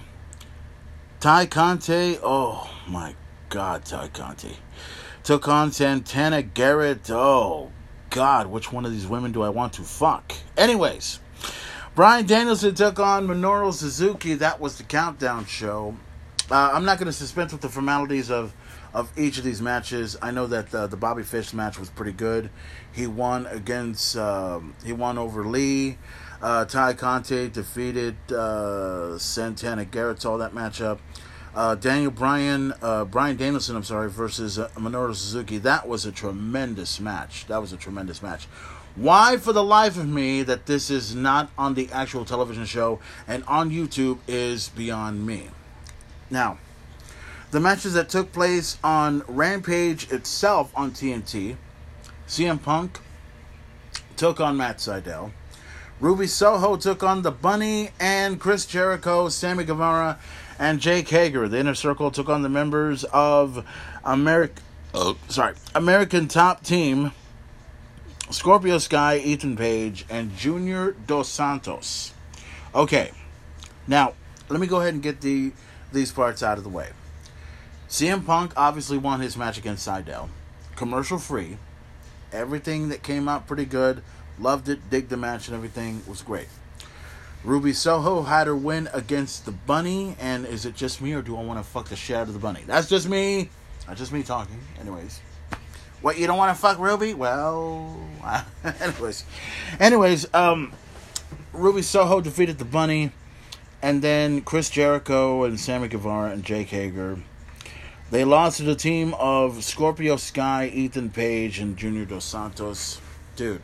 Ty Conte, oh my God, Ty Conte. Took on Santana Garrett. Oh God, which one of these women do I want to fuck? Anyways, Bryan Danielson took on Minoru Suzuki. That was the Countdown show. Uh, I'm not going to dispense with the formalities of, of each of these matches. I know that uh, the Bobby Fish match was pretty good. He won against, um, he won over Lee. Uh, Ty Conte defeated uh, Santana Garrett, all that matchup. Uh, Daniel Bryan, uh, Bryan Danielson, I'm sorry, versus uh, Minoru Suzuki. That was a tremendous match. That was a tremendous match. Why, for the life of me, that this is not on the actual television show and on YouTube is beyond me. Now, the matches that took place on Rampage itself on T N T, C M Punk took on Matt Sydal. Ruby Soho took on The Bunny, and Chris Jericho, Sammy Guevara, and Jake Hager. The Inner Circle took on the members of America, oh, sorry, American Top Team, Scorpio Sky, Ethan Page, and Junior Dos Santos. Okay, now let me go ahead and get the these parts out of the way. C M Punk obviously won his match against Sydal, commercial free. Everything that came out pretty good. Loved it, digged the match and everything. It was great. Ruby Soho had her win against the Bunny. And is it just me or do I want to fuck the shit out of the Bunny? That's just me. That's just me talking. Anyways. What, you don't want to fuck Ruby? Well, anyways. Anyways, um, Ruby Soho defeated the Bunny. And then Chris Jericho and Sammy Guevara and Jake Hager, they lost to the team of Scorpio Sky, Ethan Page, and Junior Dos Santos. Dude.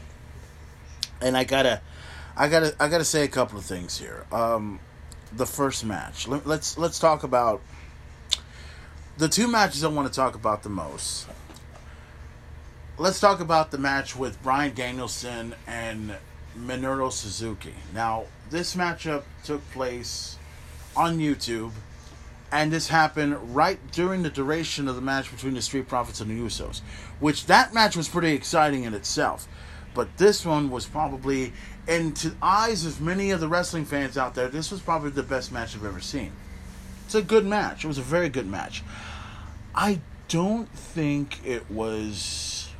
And I gotta, I gotta, I gotta say a couple of things here. Um, the first match. Let, let's let's talk about the two matches I want to talk about the most. Let's talk about the match with Bryan Danielson and Minoru Suzuki. Now, this matchup took place on YouTube, and this happened right during the duration of the match between the Street Profits and the Usos, which that match was pretty exciting in itself. But this one was probably, and to the eyes of many of the wrestling fans out there, this was probably the best match I've ever seen. It's a good match. It was a very good match. I don't think it was,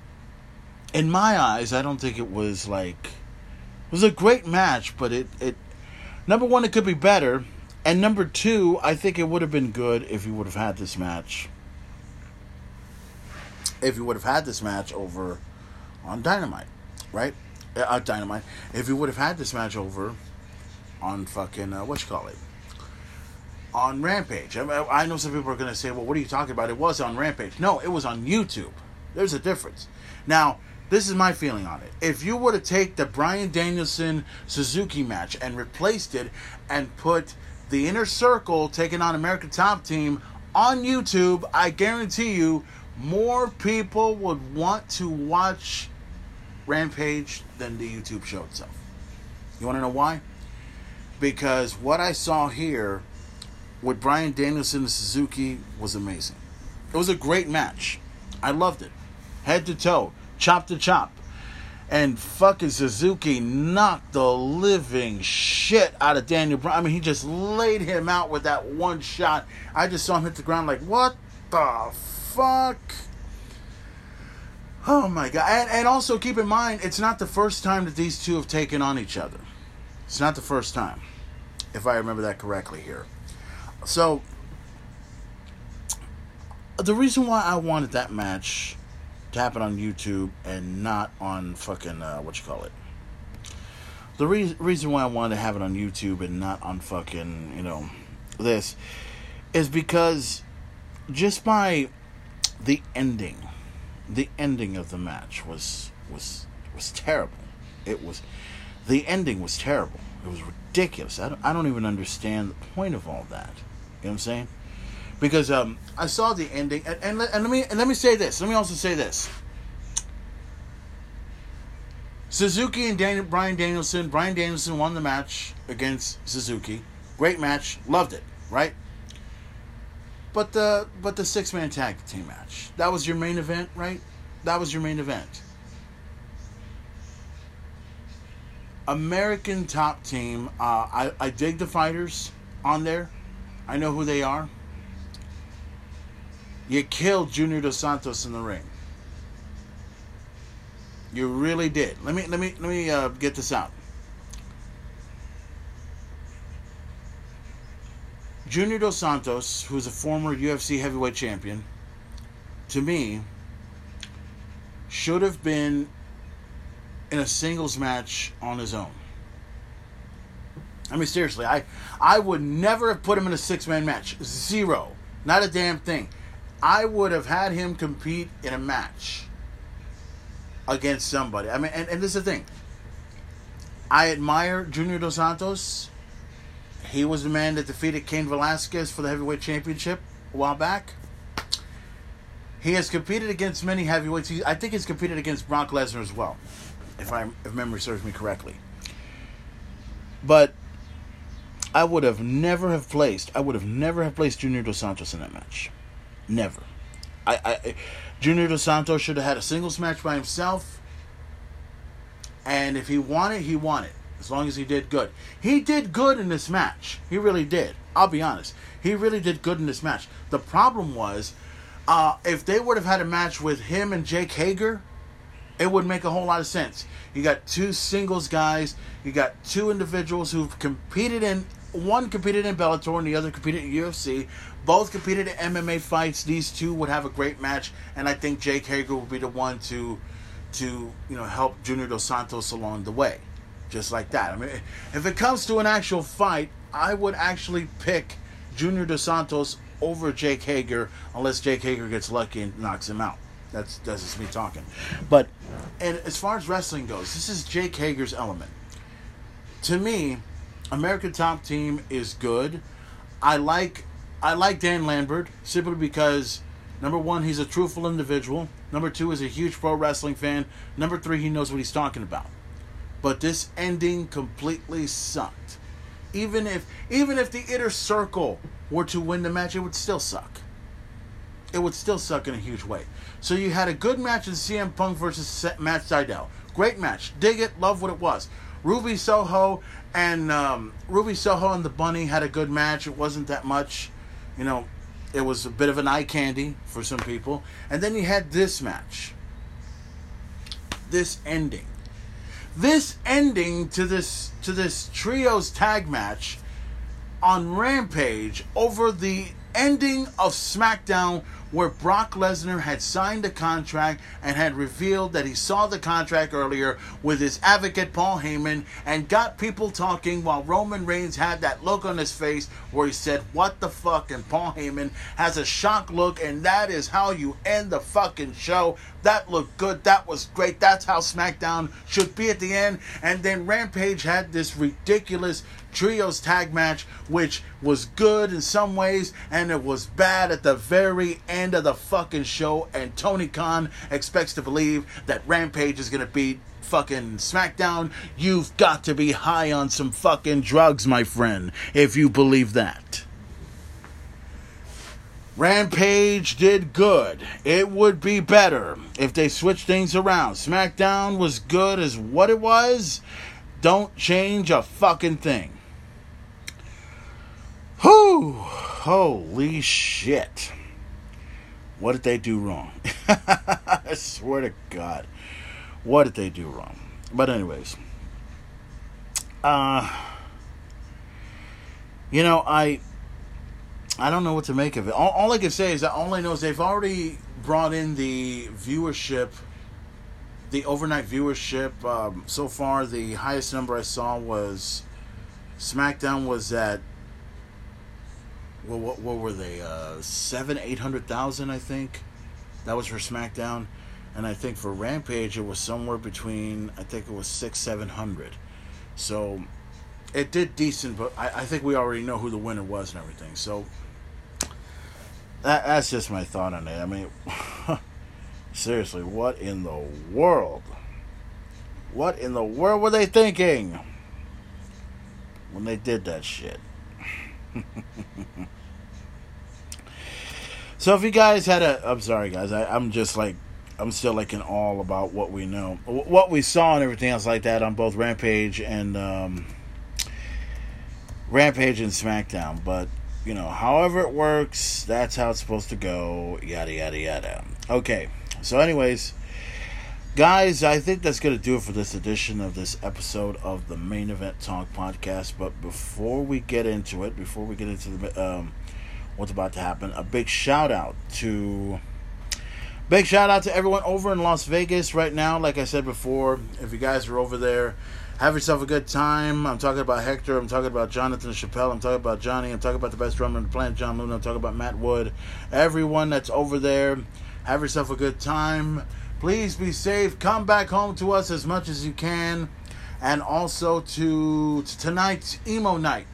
in my eyes, I don't think it was like, it was a great match, but it, it number one, it could be better. And number two, I think it would have been good if you would have had this match. If you would have had this match over on Dynamite, right? Uh, Dynamite. If you would have had this match over on fucking, uh, what you call it? On Rampage. I, I know some people are going to say, well, what are you talking about? It was on Rampage. No, it was on YouTube. There's a difference. Now, this is my feeling on it. If you were to take the Bryan Danielson Suzuki match and replaced it and put the Inner Circle taking on American Top Team on YouTube, I guarantee you more people would want to watch Rampage than the YouTube show itself. You want to know why? Because what I saw here with Bryan Danielson and Suzuki was amazing. It was a great match. I loved it. Head to toe, chop to chop. And fucking Suzuki knocked the living shit out of Daniel Bryan. I mean, he just laid him out with that one shot. I just saw him hit the ground like, what the fuck? Oh my God. And, and also keep in mind, it's not the first time that these two have taken on each other. It's not the first time, if I remember that correctly here. So, the reason why I wanted that match to happen on YouTube and not on fucking, uh, what you call it? The re- reason why I wanted to have it on YouTube and not on fucking, you know, this, is because just by the ending, the ending of the match was, was, was terrible. It was... The ending was terrible. It was ridiculous. I don't, I don't even understand the point of all that. You know what I'm saying? Because um, I saw the ending, and, and, let, and let me and let me say this. Let me also say this. Suzuki and Daniel, Bryan Danielson. Bryan Danielson won the match against Suzuki. Great match. Loved it. Right? But the but the six man tag team match. That was your main event, right? That was your main event. American Top Team, uh, I, I dig the fighters on there. I know who they are. You killed Junior Dos Santos in the ring. You really did. Let me let me let me uh, get this out. Junior Dos Santos, who's a former U F C heavyweight champion, to me, should have been in a singles match on his own. I mean, seriously, I I would never have put him in a six-man match. Zero. Not a damn thing. I would have had him compete in a match against somebody. I mean, and, and this is the thing. I admire Junior Dos Santos. He was the man that defeated Cain Velasquez for the heavyweight championship a while back. He has competed against many heavyweights. He, I think he's competed against Brock Lesnar as well, if I if memory serves me correctly. But I would have never have placed. I would have never have placed Junior Dos Santos in that match. Never. I, I Junior Dos Santos should have had a singles match by himself. And if he won it, he won it. As long as he did good. He did good in this match. He really did. I'll be honest. He really did good in this match. The problem was, uh, if they would have had a match with him and Jake Hager, it would make a whole lot of sense. You got two singles guys. You got two individuals who've competed in... One competed in Bellator and the other competed in U F C. Both competed in M M A fights. These two would have a great match. And I think Jake Hager would be the one to, to you know, help Junior Dos Santos along the way. Just like that. I mean, if it comes to an actual fight, I would actually pick Junior Dos Santos over Jake Hager unless Jake Hager gets lucky and knocks him out. That's, that's just me talking. But and as far as wrestling goes, this is Jake Hager's element. To me, American Top Team is good. I like I like Dan Lambert simply because, number one, he's a truthful individual. Number two, he's a huge pro wrestling fan. Number three, he knows what he's talking about. But this ending completely sucked. Even if even if the Inner Circle were to win the match, it would still suck. It would still suck in a huge way. So you had a good match in C M Punk versus Matt Sydal. Great match. Dig it. Love what it was. Ruby Soho and um, Ruby Soho and the Bunny had a good match. It wasn't that much. You know, it was a bit of an eye candy for some people. And then you had this match. This ending. This ending to this to this trios tag match on Rampage over the ending of SmackDown where Brock Lesnar had signed a contract and had revealed that he saw the contract earlier with his advocate Paul Heyman and got people talking while Roman Reigns had that look on his face where he said, what the fuck? And Paul Heyman has a shocked look, and that is how you end the fucking show. That looked good. That was great. That's how SmackDown should be at the end. And then Rampage had this ridiculous trios tag match, which was good in some ways and it was bad at the very end of the fucking show. And Tony Khan expects to believe that Rampage is gonna beat fucking SmackDown. You've got to be high on some fucking drugs, my friend, if you believe that. Rampage did good. It would be better if they switched things around. SmackDown was good as what it was. Don't change a fucking thing. Whew. Holy shit. What did they do wrong? I swear to God. What did they do wrong? But anyways. Uh, you know, I... I don't know what to make of it. All, all I can say is that all I know is they've already brought in the viewership, the overnight viewership. Um, so far, the highest number I saw was SmackDown was at, well, what, what were they? Uh, seven, eight hundred thousand, I think. That was for SmackDown, and I think for Rampage it was somewhere between, I think it was six, seven hundred. So it did decent, but I, I think we already know who the winner was and everything. So. That, that's just my thought on it. I mean, seriously, what in the world? What in the world were they thinking when they did that shit? So if you guys had a... I'm sorry, guys. I, I'm just like... I'm still like in awe about what we know. What we saw and everything else like that on both Rampage and... Um, Rampage and SmackDown. But... You know, however it works, that's how it's supposed to go, yada, yada, yada. Okay, so anyways, guys, I think that's going to do it for this edition of this episode of the Main Event Talk podcast. But before we get into it, before we get into the um, what's about to happen, a big shout out to... Big shout out to everyone over in Las Vegas right now. Like I said before, if you guys are over there, have yourself a good time. I'm talking about Hector. I'm talking about Jonathan Chappelle. I'm talking about Johnny. I'm talking about the best drummer on the planet, John Luna. I'm talking about Matt Wood. Everyone that's over there, have yourself a good time. Please be safe. Come back home to us as much as you can. And also to, to tonight's Emo Night.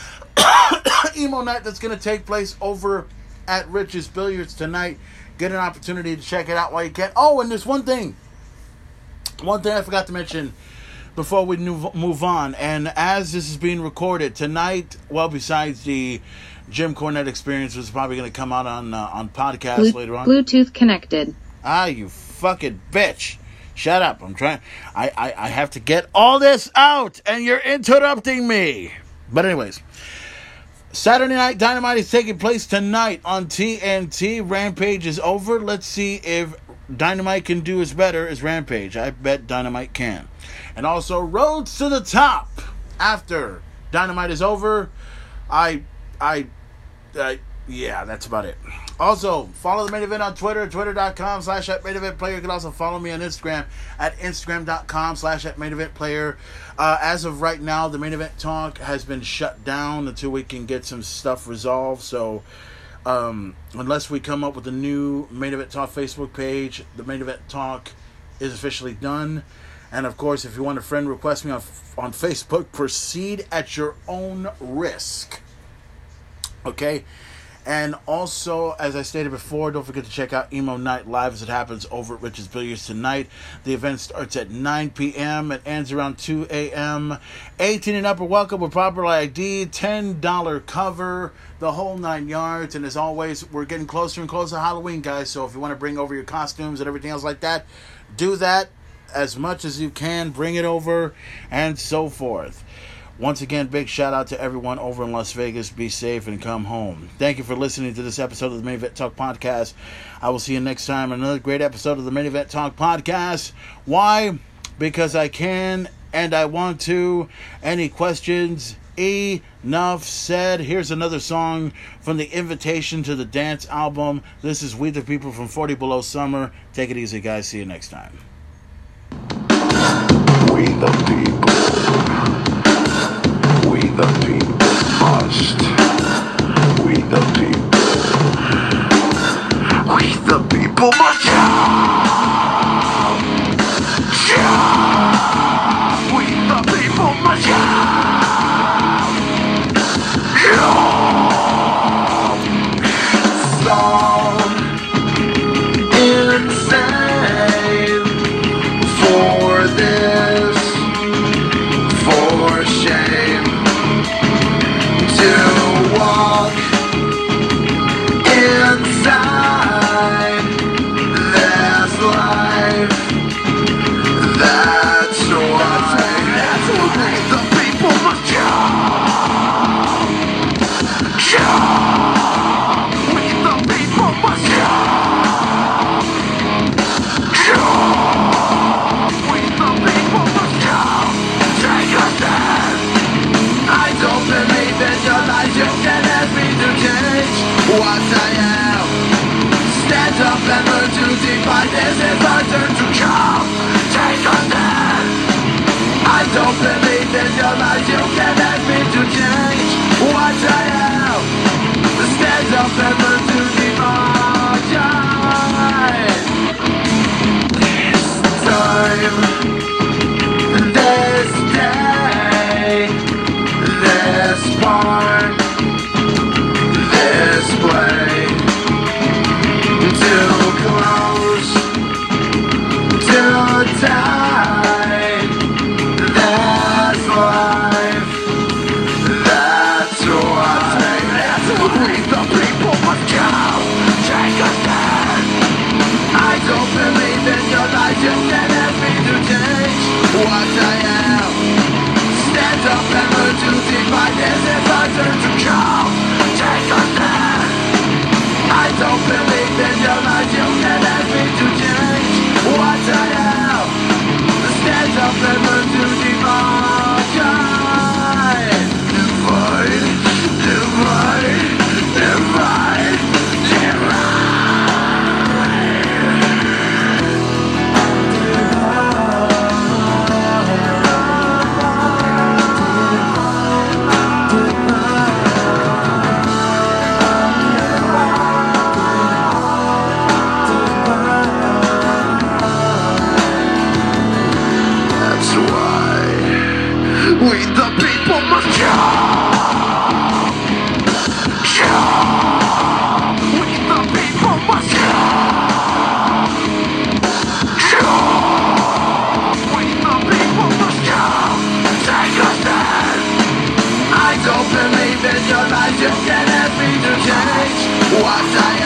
Emo Night that's going to take place over at Rich's Billiards tonight. Get an opportunity to check it out while you can. Oh, and there's one thing. One thing I forgot to mention before we move on, and as this is being recorded tonight, well, besides the Jim Cornette Experience, which is probably going to come out on uh, on podcast Blue- later on. Bluetooth connected. Ah, you fucking bitch! Shut up! I'm trying. I, I I have to get all this out, and you're interrupting me. But anyways, Saturday Night Dynamite is taking place tonight on T N T. Rampage is over. Let's see if Dynamite can do as better as Rampage. I bet Dynamite can. And also, Roads to the Top. After Dynamite is over, I, I, I, yeah, that's about it. Also, follow the Main Event on Twitter, twitter.com slash at Main Event Player. You can also follow me on Instagram at instagram.com slash at Main Event Player. Uh, as of right now, the Main Event Talk has been shut down until we can get some stuff resolved. So, um, unless we come up with a new Main Event Talk Facebook page, the Main Event Talk is officially done. And of course, if you want a friend request me on on Facebook, proceed at your own risk. Okay? And also, as I stated before, don't forget to check out Emo Night Live as it happens over at Rich's Billiards tonight. The event starts at nine p.m. It ends around two a.m. eighteen and up are welcome with proper I D, ten dollars cover, the whole nine yards. And as always, we're getting closer and closer to Halloween, guys. So if you want to bring over your costumes and everything else like that, do that as much as you can. Bring it over and so forth. Once again, big shout out to everyone over in Las Vegas. Be safe and come home. Thank you for listening to this episode of the Main Event Talk Podcast. I will see you next time on another great episode of the Main Event Talk Podcast. Why? Because I can and I want to. Any questions? enough said. Here's another song from the Invitation to the Dance album. This is We the People from forty Below Summer. Take it easy, guys. See you next time. We the people, we the people must, we the people, we the people must shout, shout, we the people must shout, shout, so insane for this, for shame to walk inside this life. That's why, that's why the people must shout, shout. We the people must shout, shout. We the people must shout. Take a stand. I don't believe in your lies. You can ask me to change what I am. Stand up and learn to define. This is our turn to come. Take a stand. I don't believe in your lies. You can ask me to change what I am. Stand up and learn to define. This time, this day, this part, this play, too close to die. That's life. That's what that's what we the people must go. Take a stand. I don't believe in your lies. You can ask me to change what I am. Stand up and learn to define. This is our turn to come. Take a stand. I don't believe in your lies. You can ask me to change what I am. Stand up and learn to divide. Divide, divide, divide, divide. That's why we the people must shout, shout. We the people must shout, shout. We the people must shout. Take a stand. I don't believe in your lies. You can ask me to change what I